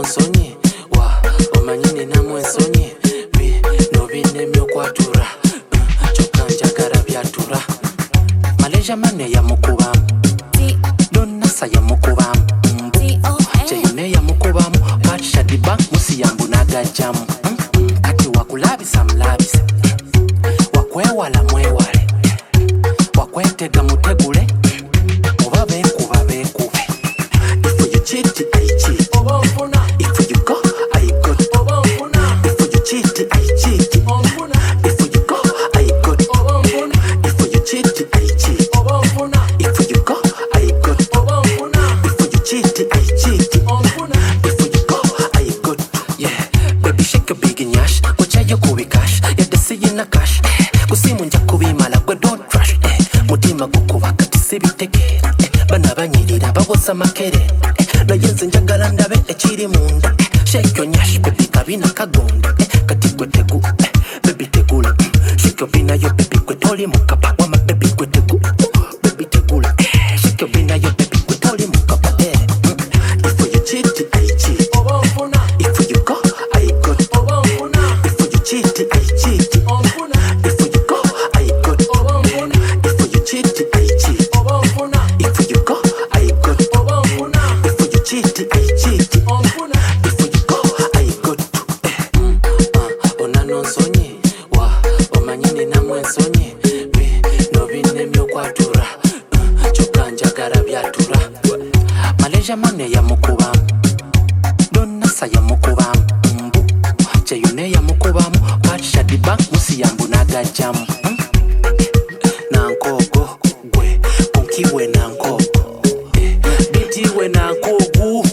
onanonsonye wa omanyine namwensonye no binemyo kwatura chokanjagara byatura Malaysia mane ya mukubamu Donasa ya mukubamu Cheyune ya mukubamu Kachadiba musi yambu nagajamu Kati wakulabisa mlabise Wakwewala mwewale Wakwetega mutegule Oba bekuba bekube If you cheat, I cheat If you go, I go If you cheat, I cheat If you go, I go If you cheat, I cheat If you go, I go If you cheat, I cheat If you go, I go Yeah, baby shake a big nyash Kuchayo kubi cash Yadesi yina cash Kusimu nja kubimala kwe don't rush Mutima kukuba kati sibiteke Bana banyirira bawosa makere Nayenze njagala ndabe ekiri munda Shake your nyash baby kabina kagonda Kati kwe tegu baby tegula Shake your bina yo baby kwe toli mukapa Wama baby kwe tegu baby tegula Shake your bina yo baby kwe toli mukapa If you cheat I cheat If you go I go If you cheat I cheat If you go I go If you cheat I cheat If you go I go If you cheat I cheat If you go I go Onanonsonye wa omanyine namwensonye no binemyo kwatura chokanjagara byatura Malaysia mane ya mukubamu Donasa ya mukubamu Cheyune ya mukubamu Kachadiba musi yambu nagajamu Nankogo gwe konkiwe nankogo Bitiwe nankogu